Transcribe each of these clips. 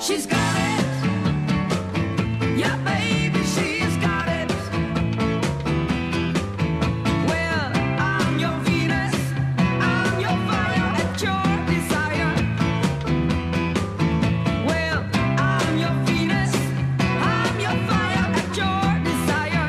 She's got it. Yeah, baby, she's got it. Well, I'm your Venus, I'm your fire at your desire. Well, I'm your Venus, I'm your fire at your desire.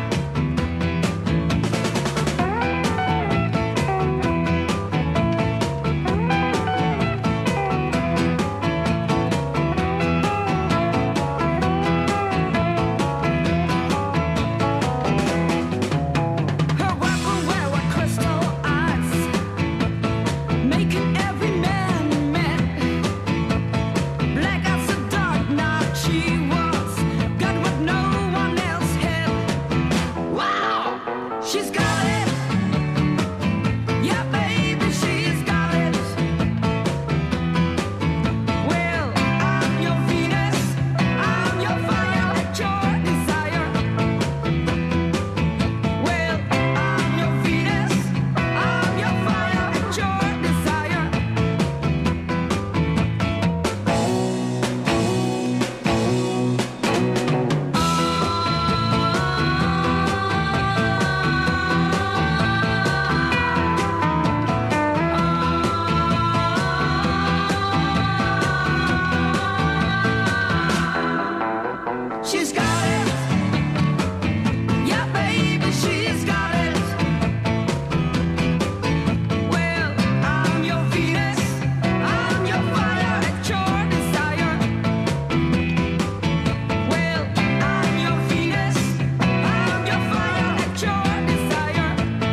Her weapon wear were crystal eyes, making every man mad. Black as the dark night she was, got what no one else had. Wow, she's got it. Yeah, baby, she's got it. Well, I'm your Venus, I'm your fire at your desire. Well, I'm your Venus, I'm your fire at your desire. She's got it. Yeah, baby, she's got it. Well, I'm your Venus, I'm your fire at your desire. Well, I'm your Venus, I'm your fire at your desire.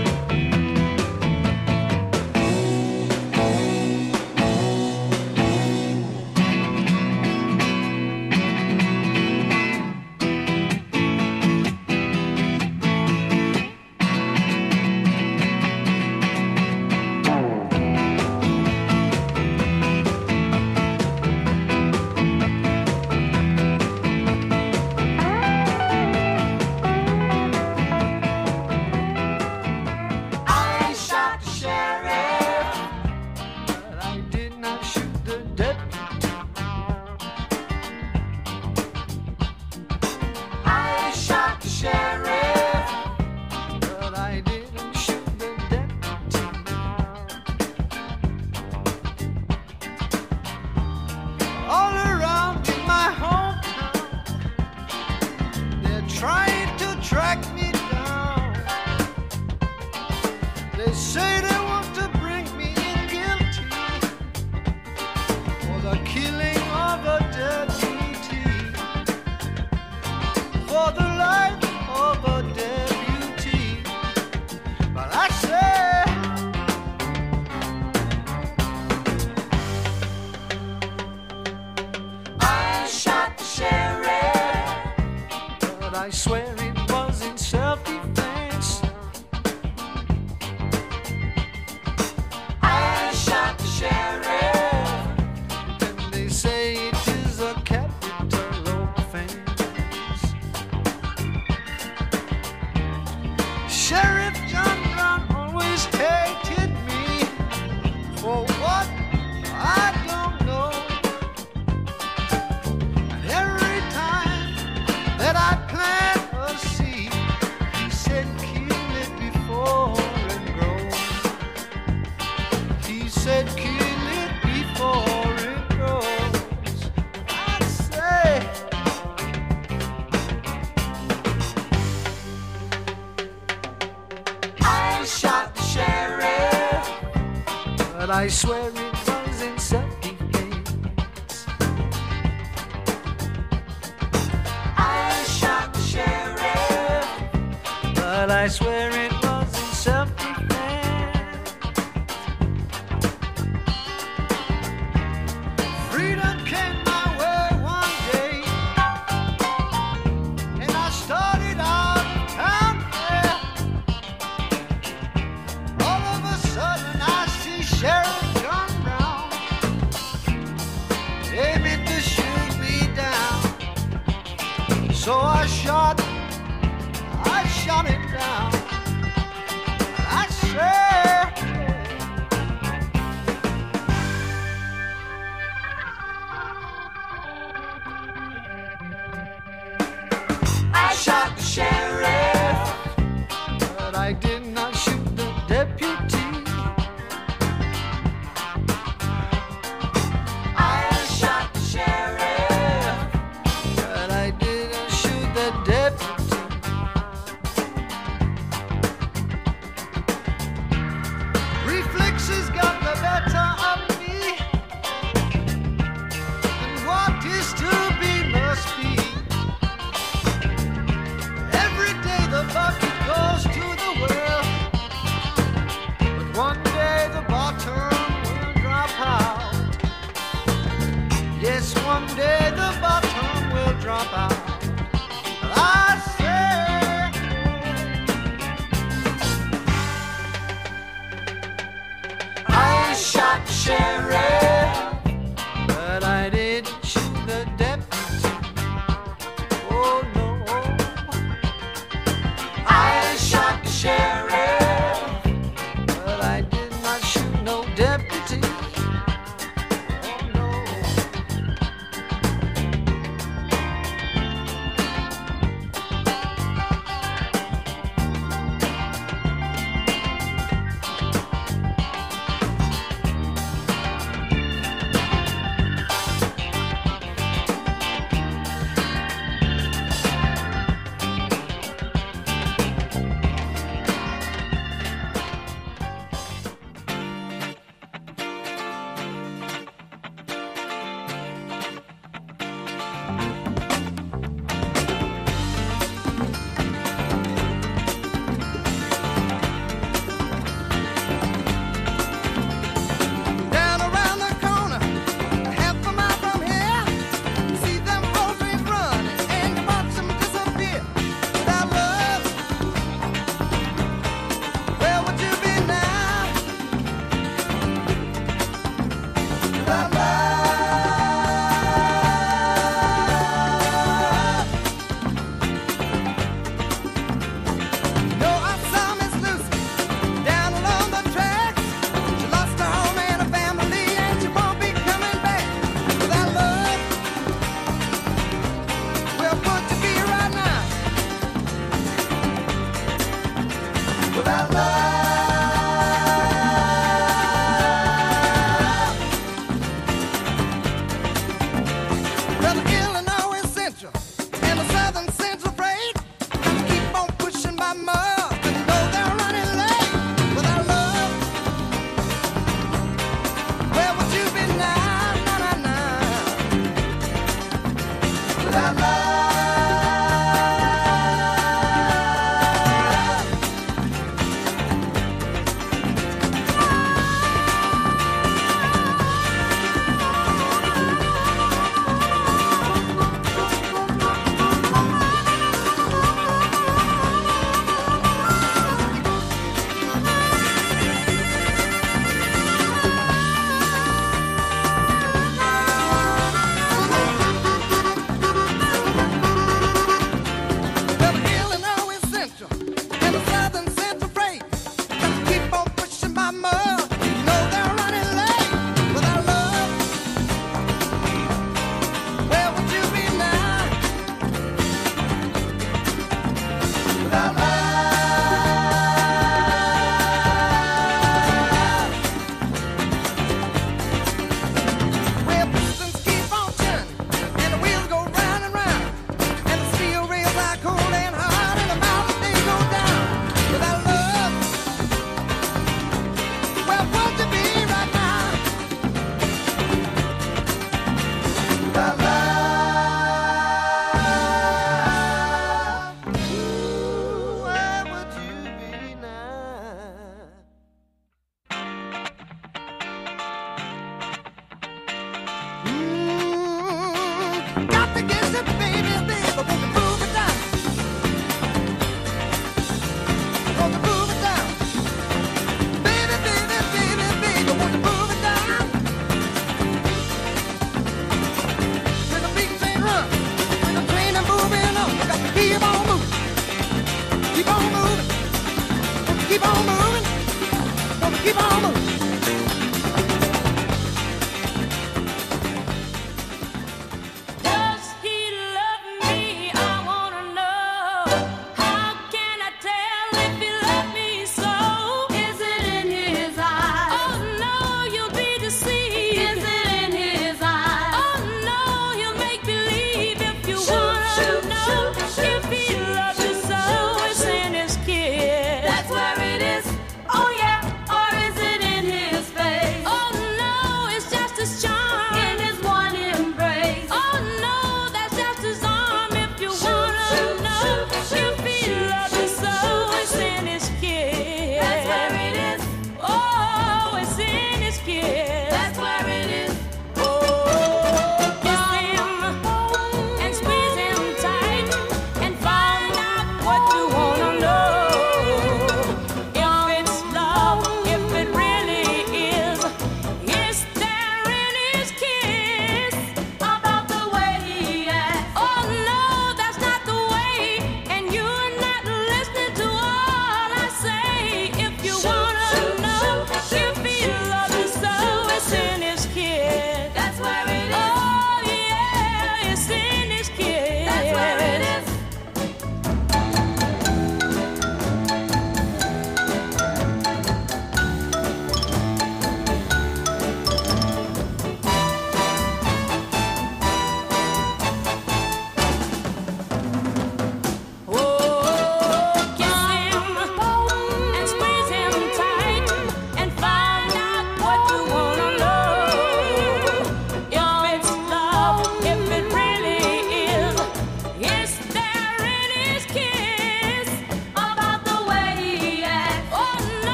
I shot the sheriff, but I did not shoot the deputy. I shot the sheriff, but I didn't shoot the deputy. All around in my hometown, they're trying to track me down. They say they want to bring me in guilty for the killing of a deputy, for the life of a deputy. But I say, I shot the sheriff, but I swear it was in self-defense. I shot the sheriff, and they say it is a capital offense. Sheriff John Brown always hated me for what I don't know. And every time that I plant a seed, he said kill it before it grows. He said kill it before it grows. I say, I shot the sheriff, but I swear it was in self-defense. I shot the sheriff, but I swear it was in self-defense. Freedom came my way one day, and I started out of town there. All of a sudden I see Sheriff John Brown aiming to shoot me down. So I shot him down. I said, brother. I said, I shot the sheriff, but I didn't shoot the deputy. Oh no, I shot the sheriff, but I did not shoot no deputy. Oh no.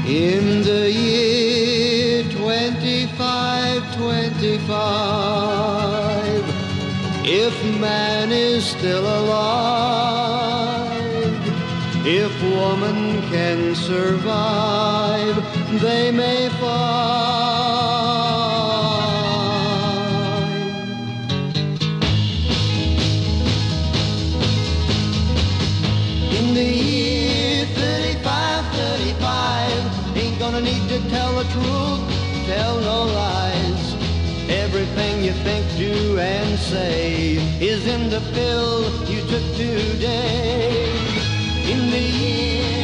In the year 2525, if man is still alive, if woman can survive, they may find. In the year 3535, ain't gonna need to tell the truth, tell no lies. Everything you think, do, and say is in the pill you took today. In the year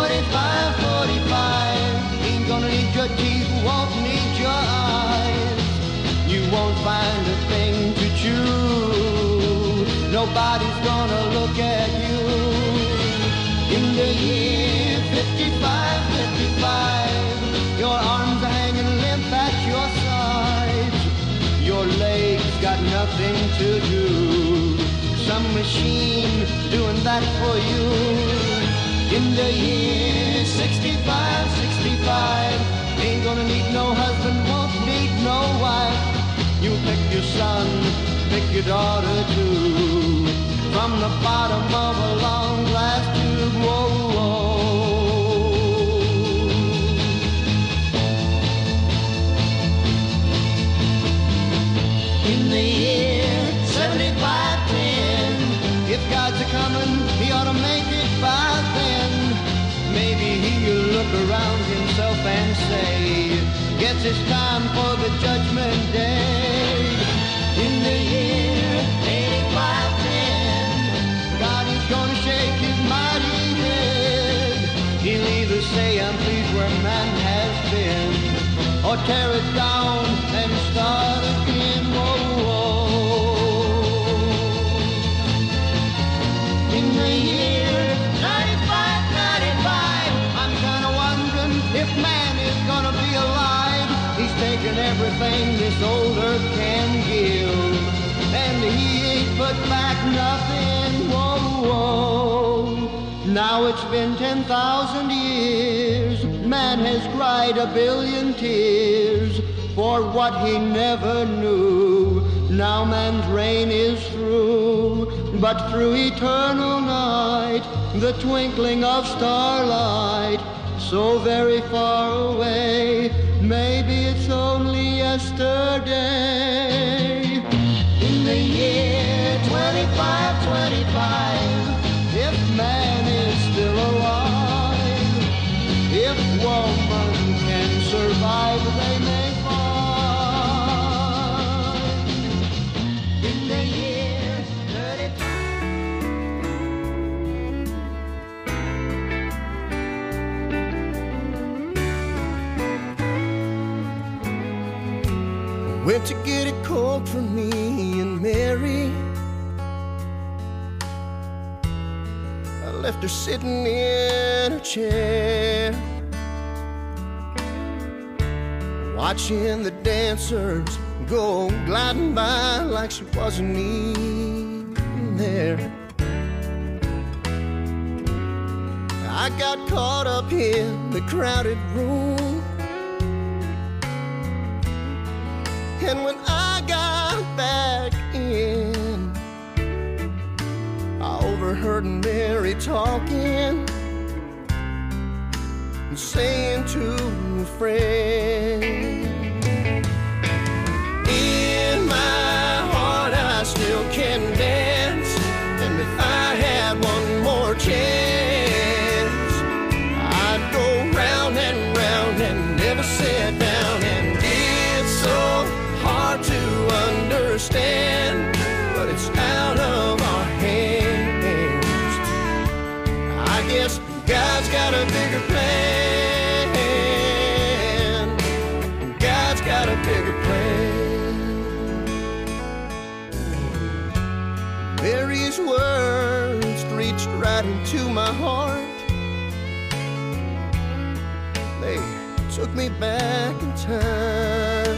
4545, ain't gonna need your teeth, won't need your eyes. You won't find a thing to chew, nobody's gonna look at you. In the year 5555, your arms are hanging limp at your sides. Your legs got nothing to do, some machine doing that for you. In the year 6565, ain't gonna need no husband, won't need no wife. You pick your son, pick your daughter too, from the bottom of a long glass tube. Whoa, whoa. In the year 7510, if God's a-comin', he ought to make it by then. Maybe he'll look around himself and say, guess it's time for the judgment day. In the year 8510, God is gonna shake his mighty head. He'll either say, I'm pleased where man has been, or tear it down and start again. Whoa, whoa. In the year 9595, I'm kinda wondering if man is gonna be alive. He's taken everything this old earth can give, and he ain't put back nothing. Whoa, whoa. Now it's been 10,000 years, man has cried a billion tears for what he never knew. Now man's reign is through, but through eternal night, the twinkling of starlight, so very far away, maybe it's only yesterday. In the year 2525, if man is still alive, if woman can survive, they may find. In the year 30. Went to get a Coke for me and Mary. I left her sitting in her chair, watching the dancers go gliding by like she wasn't even there. I got caught up in the crowded room, and when I got back in, I overheard Mary talking and saying to a friend, in my heart I still can dance, and if I had one more chance, I'd go round and round and never sit down. And it's so hard to understand, but it's out of our hands. I guess God's got a bigger plan. God's got a bigger plan. Mary's words reached right into my heart. They took me back in time.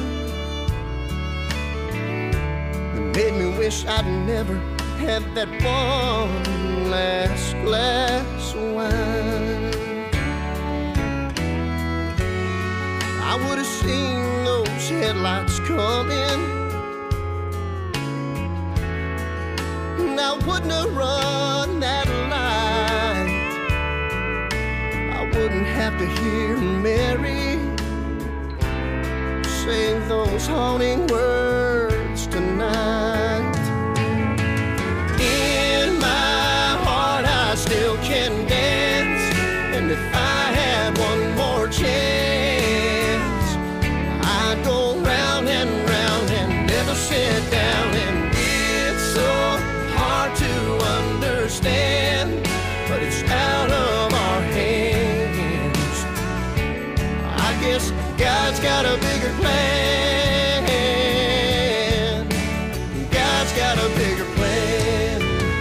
It made me wish I'd never had that one last glass of wine. headlights coming. And I wouldn't have run that light. I wouldn't have to hear Mary say those haunting words tonight. In my heart I still can dance, and if I had one more chance, I'd go round and round and never sit down. And it's so hard to understand, but it's out of our hands. I guess God's got a bigger plan. God's got a bigger plan.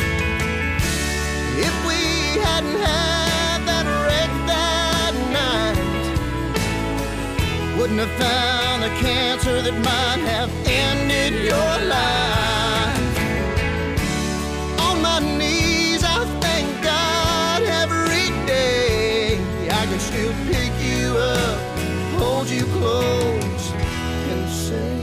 If we hadn't had that wreck that night, wouldn't have found the cancer that might have ended your life. On my knees I thank God every day. I can still pick you up, hold you close, and say,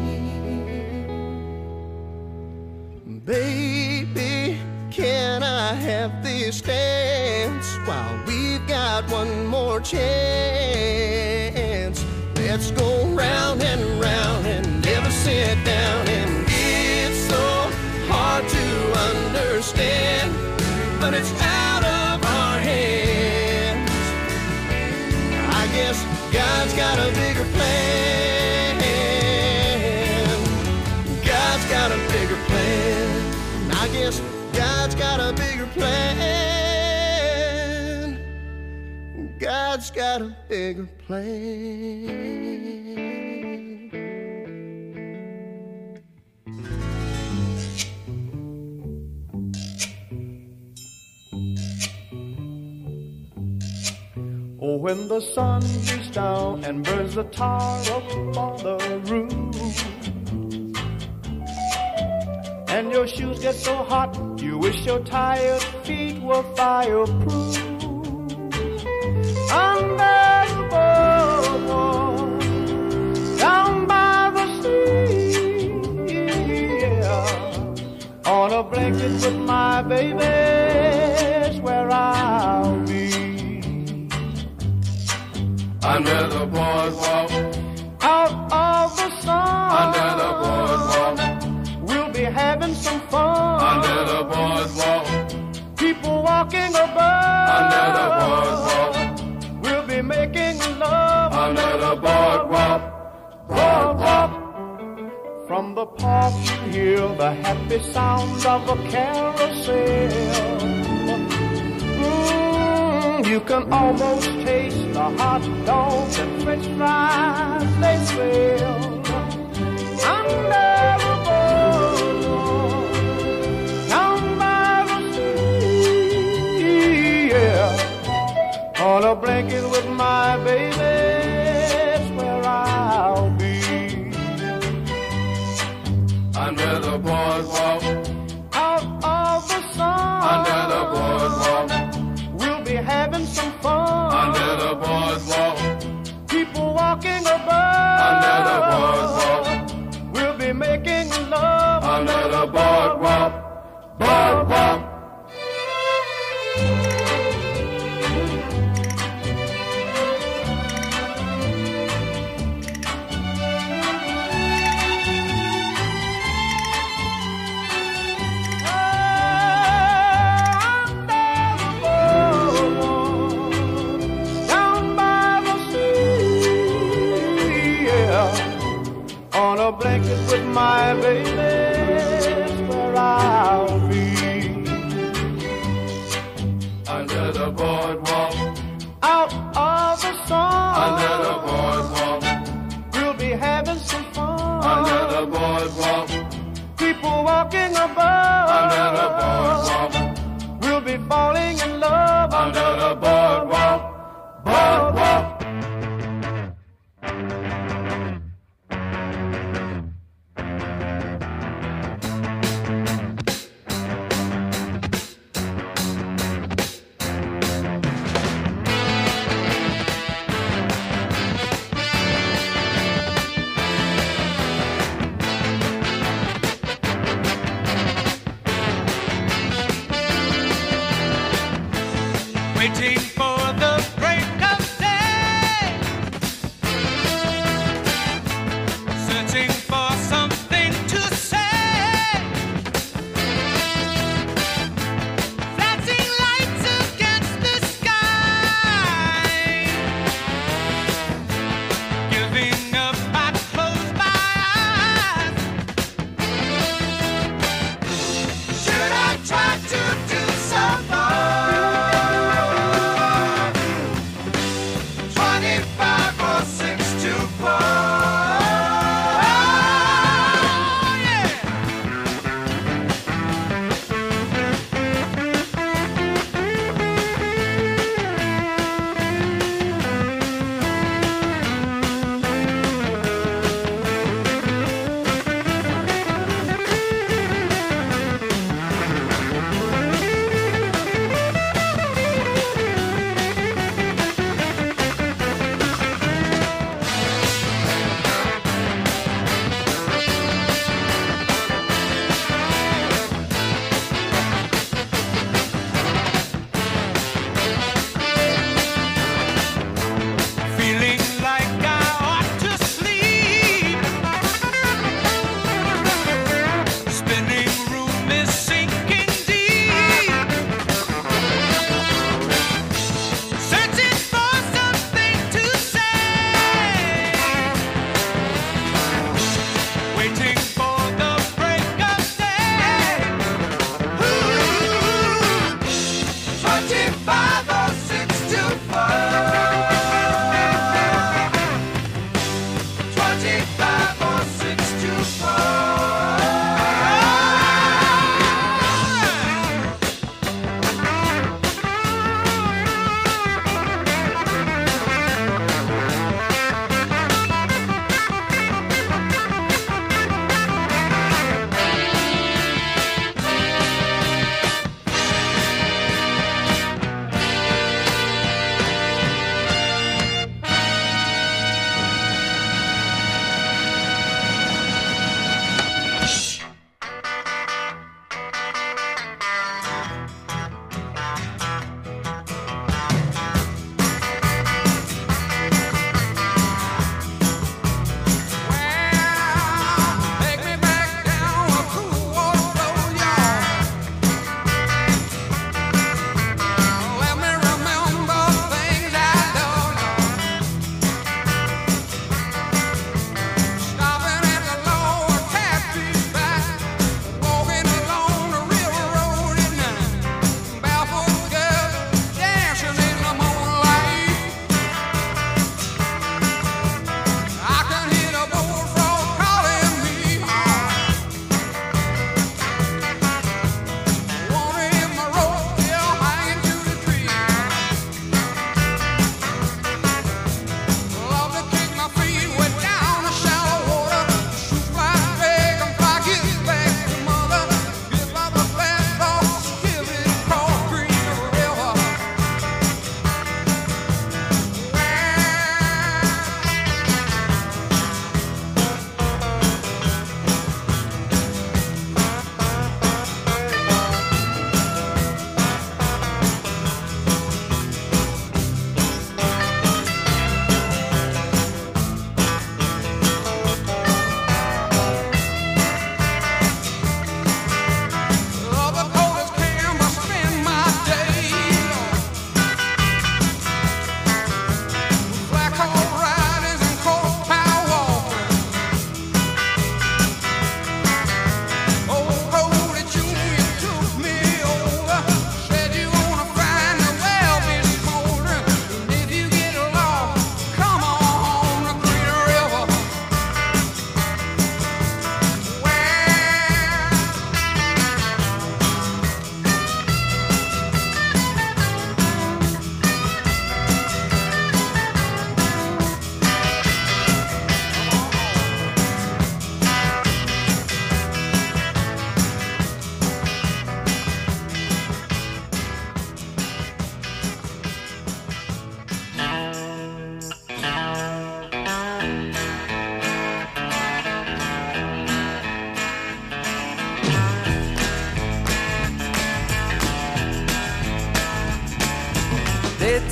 baby, can I have this dance while we've got one more chance? Let's go round and round and never sit down. And it's so hard to understand, but it's out of our hands. I guess God's got a bigger plan. God's got a bigger plan. I guess God's got a bigger plan. God's got a bigger plan. Oh, when the sun beats down and burns the tar up on the roof, and your shoes get so hot, you wish your tired feet were fireproof. Under the boardwalk, down by the sea, yeah, on a blanket with my baby's where I'll be. Under the boardwalk, out of the sun, under the boardwalk, we'll be having some fun. under the boardwalk, People walking above, under the boardwalk, we'll be making love. under the boardwalk, boardwalk. From the park you hear the happy sounds of a carousel. You can almost taste the hot dogs and french fries they sell. Under the boardwalk, down by the sea, yeah, on a blanket with my baby's where I'll be. Under the boardwalk, Out of the sun, under the boardwalk, we'll be having some fun. under the boardwalk, People walking above, under the boardwalk, we'll be making love. under the boardwalk, boardwalk. On a blanket with my baby's where I'll be. Under the boardwalk, Out of the sun, under the boardwalk, we'll be having some fun. under the boardwalk, People walking above, under the boardwalk, we'll be falling in love. under the boardwalk, boardwalk.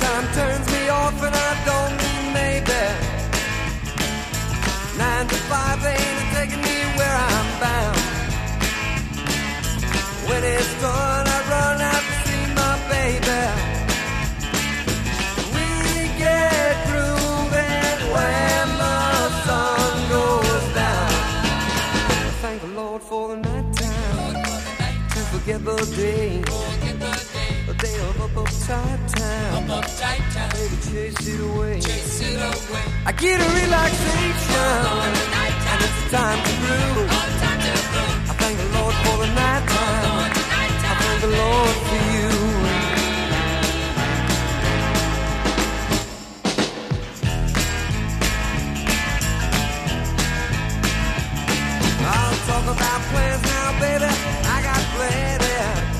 Time turns me off and I don't mean maybe. 9 to 5 they ain't taking me where I'm bound. When it's done I run out to see my baby. We get grooving when the sun goes down. Thank the Lord for the night time, to forget the day. A day of uptight time. Baby, chase it away. I get a relaxation, and it's time to groove. I thank the Lord for the night time. I thank the Lord for you. I'll talk about plans now, baby. I got plenty.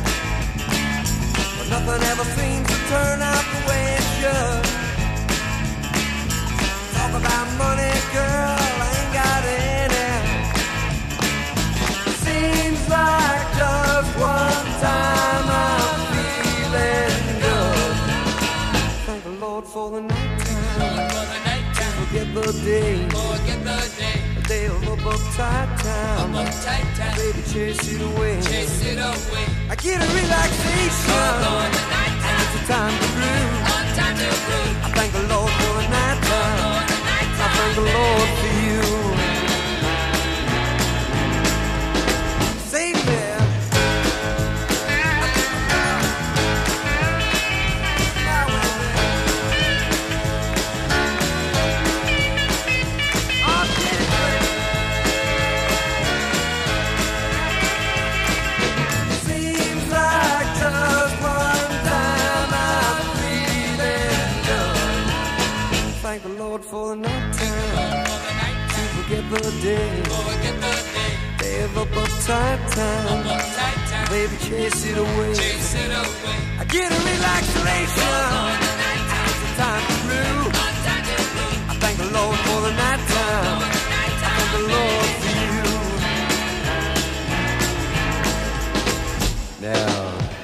Nothing ever seems to turn out the way it should. Talk about money, girl, I ain't got any. Seems like just one time I'm feeling good. Thank the Lord for the night time. Forget the day. A day of uptight time. Baby, chase it away. I get a relaxation, and it's a time to groove. I thank the Lord for the night time. I thank the Lord for you. Save me. Thank the Lord for the night time, to forget the day. Day of uptight time. Baby, chase it away. I get a relaxation, it's a time to groove. I thank the Lord for the night time. I thank the Lord for you. Now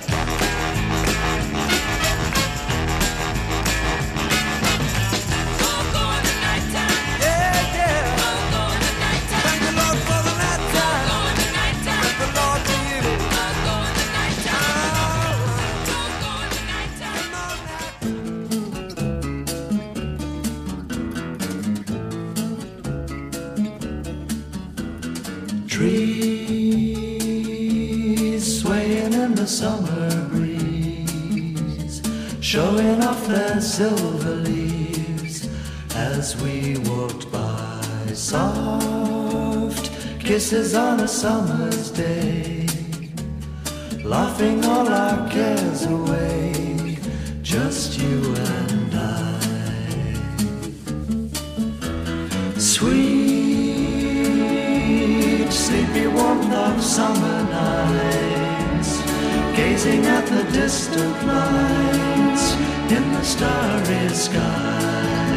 trees swaying in the summer breeze, showing off their silver leaves as we walked by. Soft kisses on a summer's day, laughing all our cares away, just you and I. Sweet, sleepy warmth of summer nights, gazing at the distant lights in the starry sky.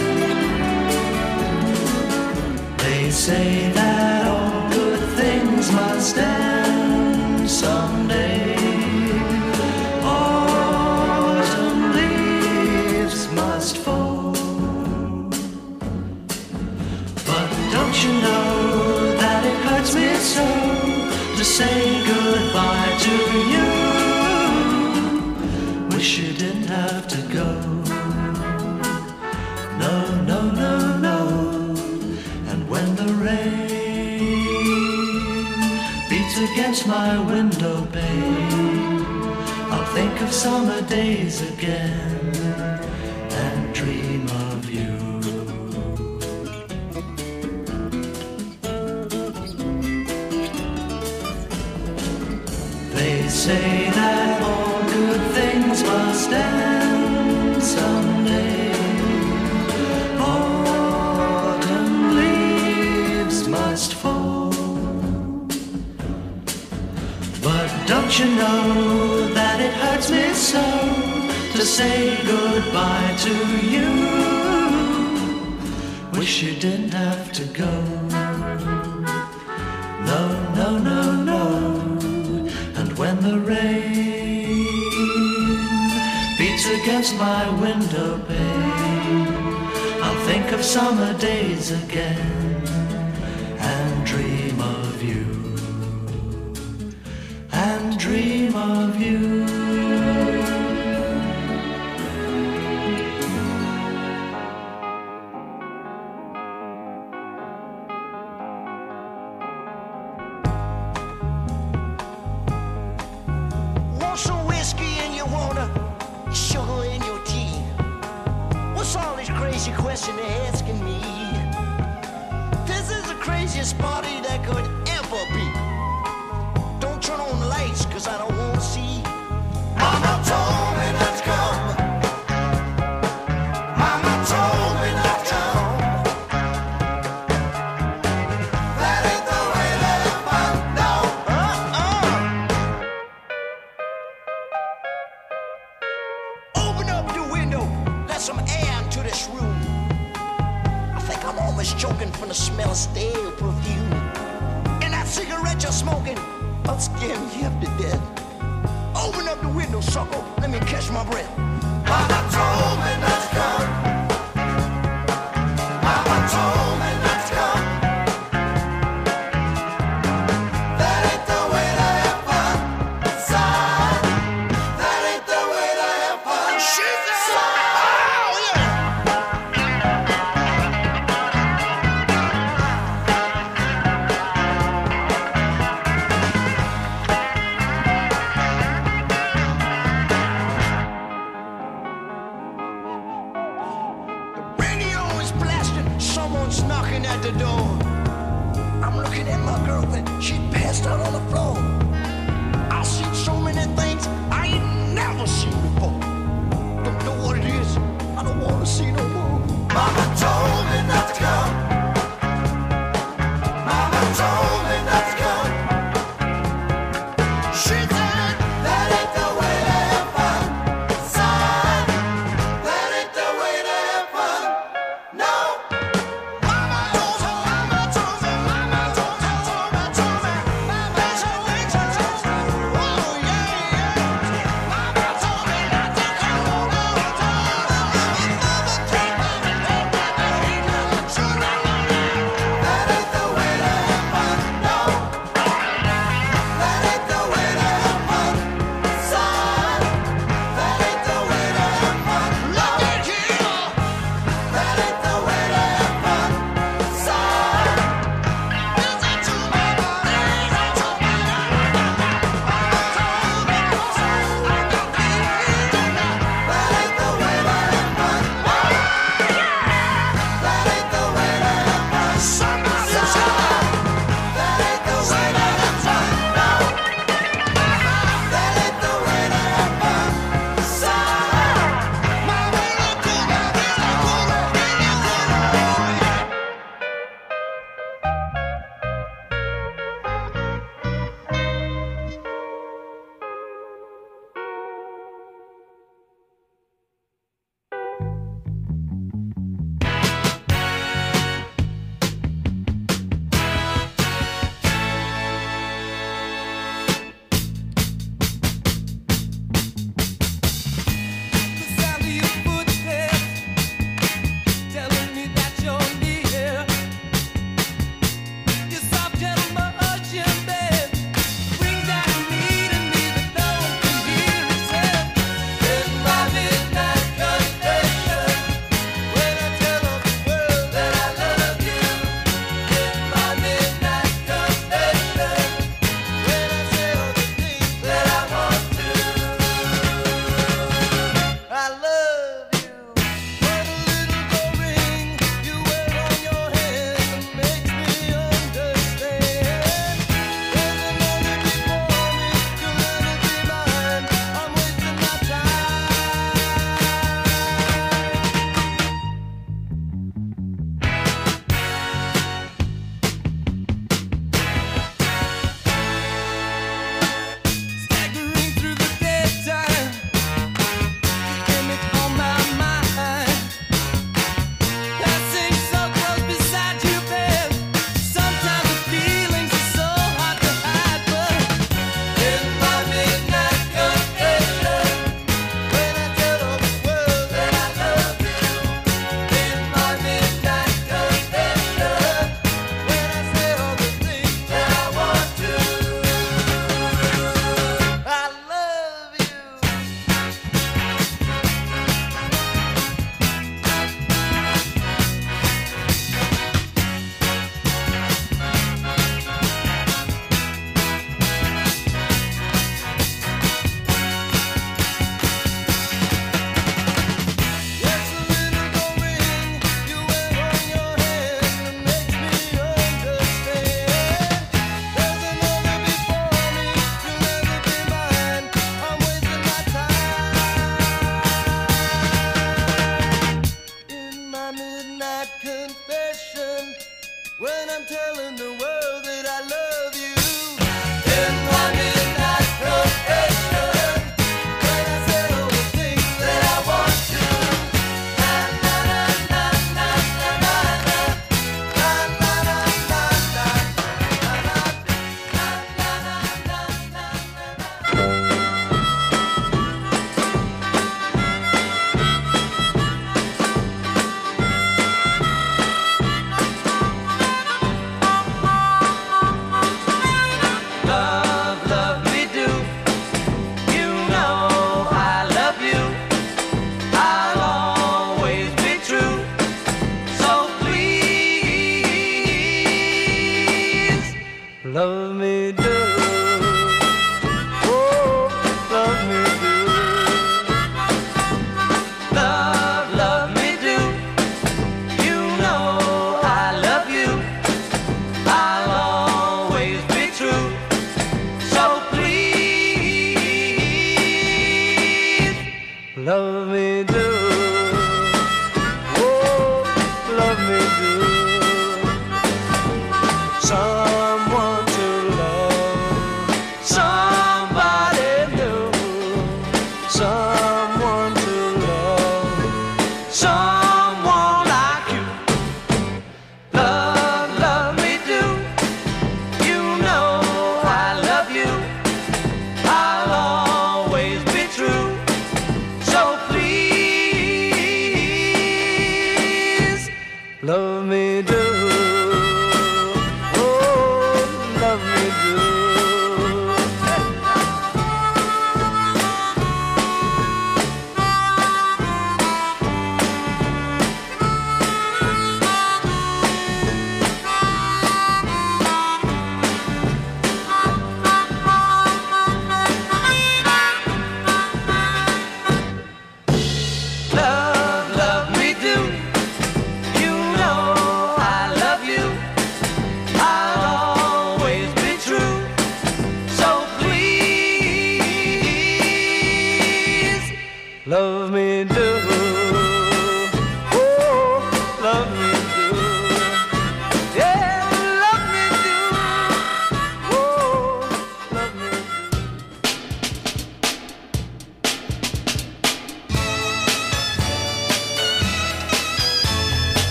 They say that all good things must end someday. Autumn leaves must fall, but don't you know that it hurts me so to say goodbye to you? Wish you didn't have to go. No, no, no, no. And when the rain beats against my window pane, I'll think of summer days again and dream of you. They say that all good things must end someday. Autumn leaves must fall, but don't you know that it hurts me so to say goodbye to you? Wish you didn't have to go. No, no, no, no. And when the rain beats against against my window pane, I'll think of summer days again and dream of you, and dream of you. Want some whiskey in your water, sugar in your tea? What's all this crazy question they're asking me? This is the craziest party that could ever be. Don't turn on the lights, cause I don't wanna see. Mama told me not to come. Mama told me not to come. That ain't the way that I found out. Open up the window, let some air into this room. I think I'm almost choking from the smell of stale perfume. And that cigarette you're smoking, I'll scare me half to death. Open up the window, sucker, let me catch my breath. Mama told me not to come. Mama told me not to come. That ain't the way to have fun, son. That ain't the way to have fun. She said, oh yeah. Radio is blasting, someone's knocking at the door. I'm looking at my girlfriend, she passed out on the floor. I've seen so many things I ain't never seen before. Don't know what it is, I don't wanna see no more. Mama told me not to come. Mama told me not to come. She said, that ain't the way to have fun, son. That ain't the way to have fun, no. Mama told me, mama told me, mama told me, mama told me, mama told me,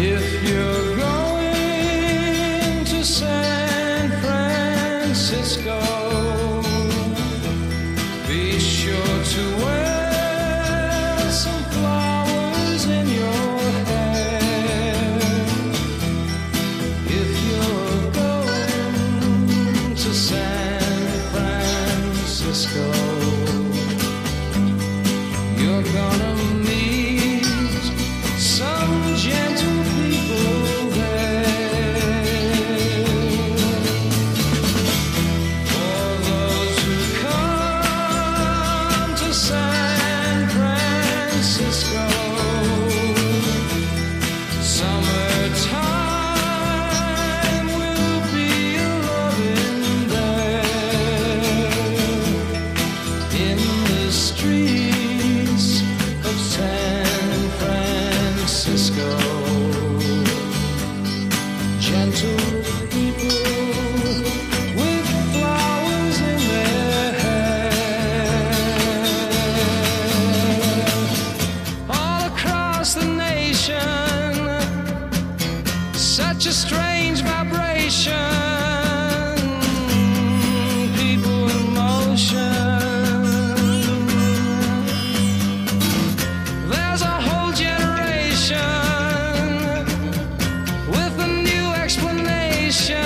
If you're going to San Francisco, be sure to wear some flowers in your hair. If you're going to San Francisco, you're gonna meet some gentle people there. For those who come to San Francisco, summertime will be loving there. In the streets of San Francisco, gentle people with flowers in their hair. All across the nation, such a strange vibration, people in motion. There's a whole generation with a new explanation.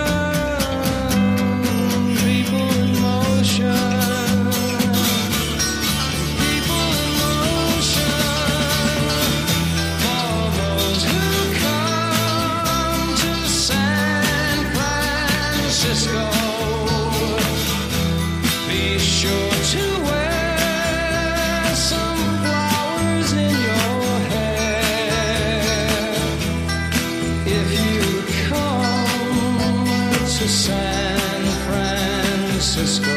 People in motion. People in motion. For those who come to San Francisco, be sure to wear some flowers in your hair. If you come to San Francisco,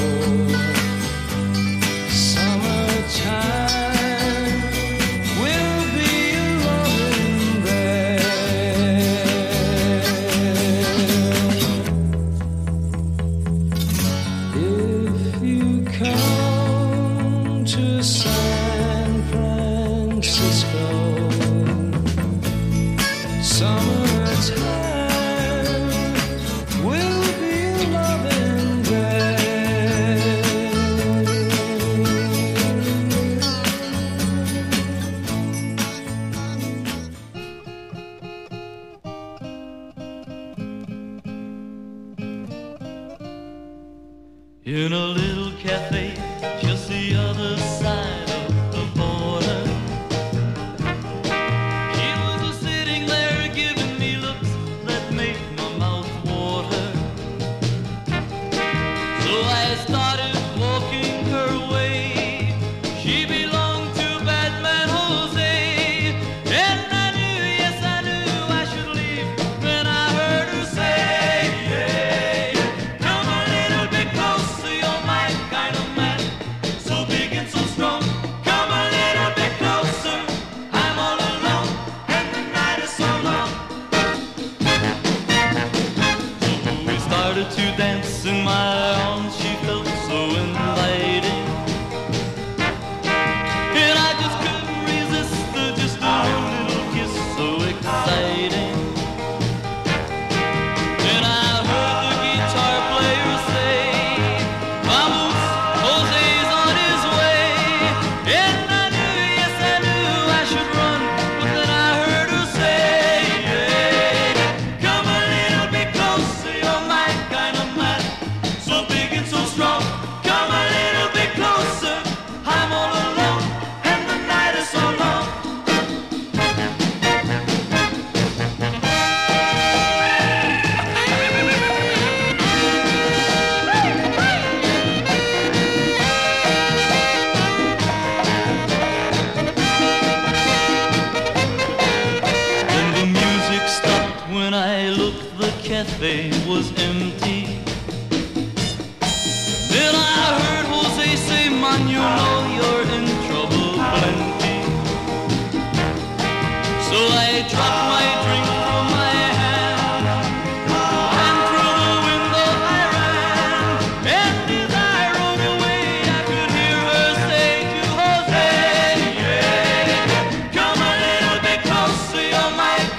summertime will be loving there. If you come to San Francisco, summertime will be loving there. In a little cafe just the other side of the border, she was sitting there giving me looks that made my mouth water. So I started walking her way. She belonged to Batman Jose, and I knew, yes I knew I should leave when I heard her say, come a little bit closer, you're my kind of man, so big and so strong. Come a little bit closer, I'm all alone, and the night is so long. So we started to dance in my arms, she felt so inviting, and I just couldn't resist her, just a little kiss so exciting. And I heard the guitar player say, vamos, Jose's on his way. And I knew, yes I knew I should run, but then I heard her say, come a little bit closer, you're my kind of man, so big and so strong. Come a little bit closer, I'm all alone, and the night is so long. Then the music stopped when I looked, the cafe was empty. Then I heard Jose say, man, you know you're in trouble plenty. So I dropped my drink from my hand, and through the window I ran. And as I rode away, I could hear her say to Jose, come a little bit closer, you're my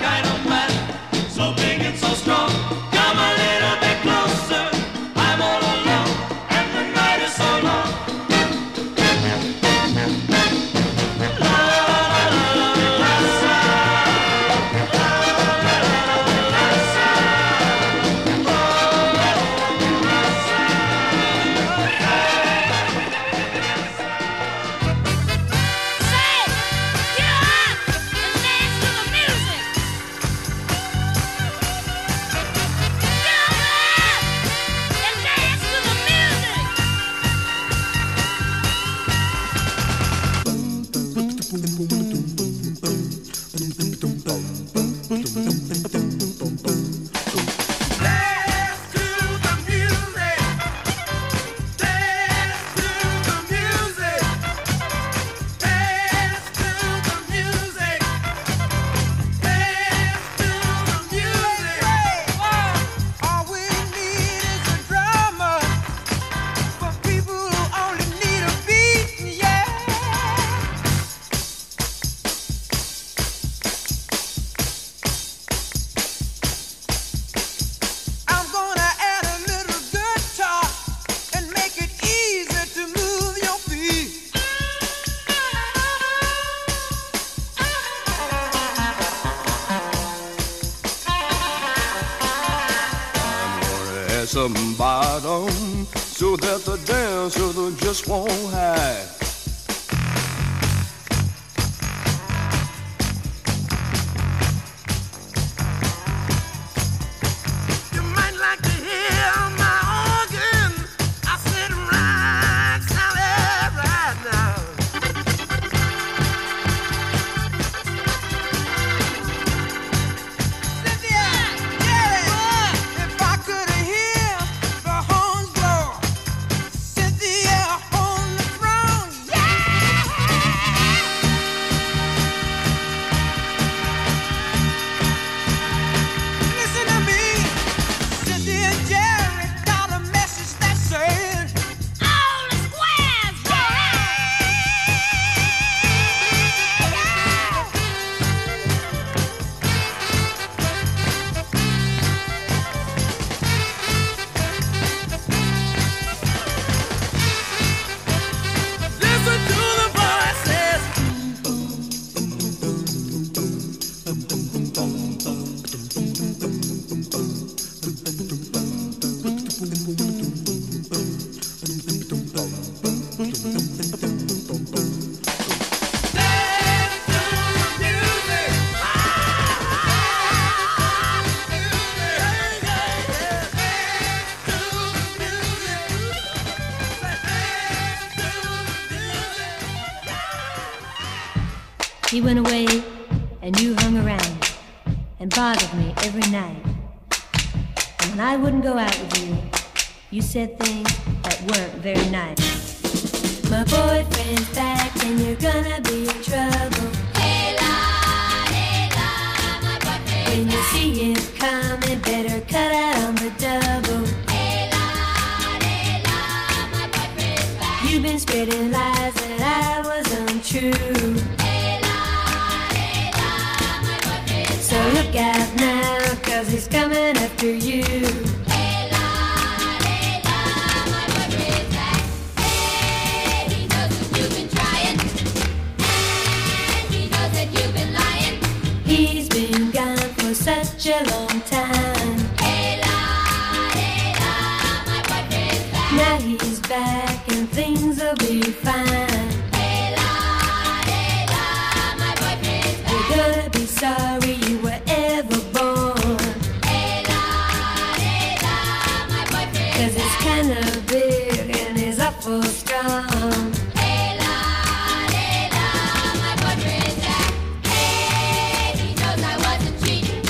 Some bottom so that the dancer just won't hide. You might like to hear my organ. I sit right solid right now. Cynthia, Jerry, if I could hear the horns blow, Cynthia on the throne, listen to me. Cynthia and Jerry got a message that said, all the squares, listen to the voices. He went away and you hung around and bothered me every night. And when I wouldn't go out with you, you said things that weren't very nice. My boyfriend's back and you're gonna be in trouble. Hey la, my boyfriend. When you see him coming, better cut out on the double. Hey la, my boyfriend's back. You've been spreading lies that I was untrue. So look out now, 'cause he's coming after you. Layla, my boyfriend's back. Hey, he knows that you've been trying, and he knows that you've been lying. He's been gone for such a long time. Layla, my boyfriend's back. Now he's back and things will be fine. Layla, my boyfriend's back. You're gonna be sorry you were ever born. Layla, my boyfriend. 'Cause it's kinda big and he's awful strong.